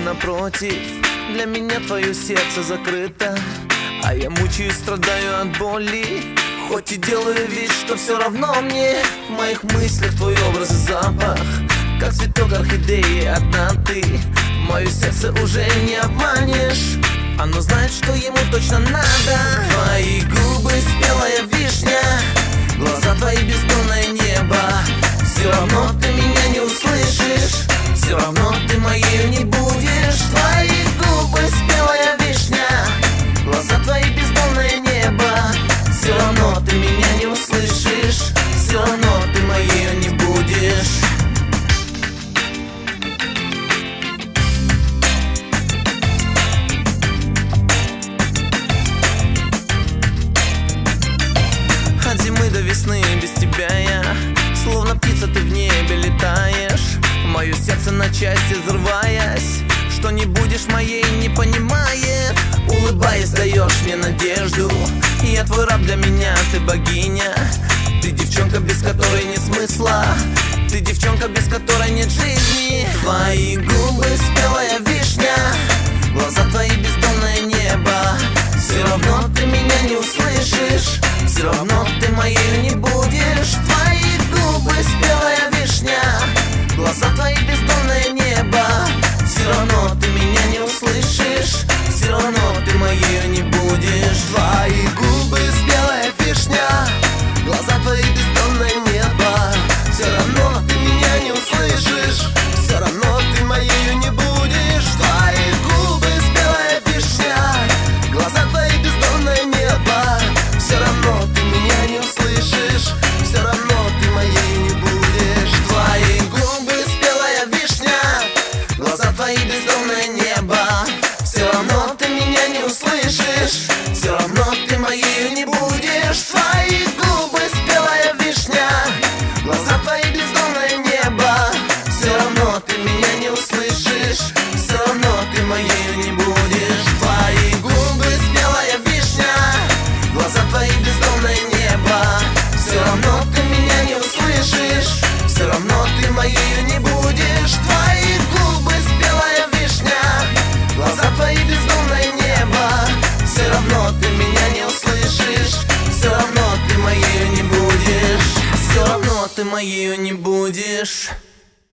напротив. Для меня твое сердце закрыто, а я мучаюсь, страдаю от боли. Хоть и делаю вид, что все равно мне. В моих мыслях твой образ и запах, как цветок орхидеи, одна ты. Мое сердце уже не обманешь, оно знает, что ему точно надо. Твои губы спелая вишня, глаза твои бездонное небо. Все равно ты меня не услышишь, все равно ты моей не будешь. Твои губы спелая вишня, глаза твои бездонное небо. Все равно ты меня не услышишь, все равно ты моей не будешь. От зимы до весны без тебя я, словно птица, ты в небе летаешь. Мое сердце на части взрываясь, что не будешь моей не понимает. Улыбаясь, даешь мне надежду, я твой раб, для меня ты богиня. Ты девчонка, без которой нет смысла, ты девчонка, без которой нет жизни. Твои губы спелая вишня, глаза твои бездонное небо. Все равно ты меня не услышишь, все равно ты моей не будешь. Твои губы спелая вишня, глаза твои бездонное небо. Все равно ты меня не услышишь, все равно ты моей не будешь. Твои губы спелая вишня, глаза твои бездонное небо. Все равно ты меня не услышишь, все равно ты моей не будешь. Твои губы спелая вишня, глаза твои бездонное небо. Все равно ты меня не услышишь, все равно ты моей не будешь. Твои губы спелая вишня, глаза твои бездонное небо. Все равно ты меня не услышишь, все равно ты моей не будешь. Твои губы спелая вишня, глаза твои бездонное небо. Все равно ты меня не услышишь, все равно ты моей не будешь. Твои губы спелая вишня, глаза твои бездонное небо. Все равно ты меня не услышишь, все равно ты моей не будешь. Твои губы спелая вишня, глаза твои бездонное небо. Все равно ты меня не услышишь, все равно ты моей не будешь, все равно ты моей не будешь.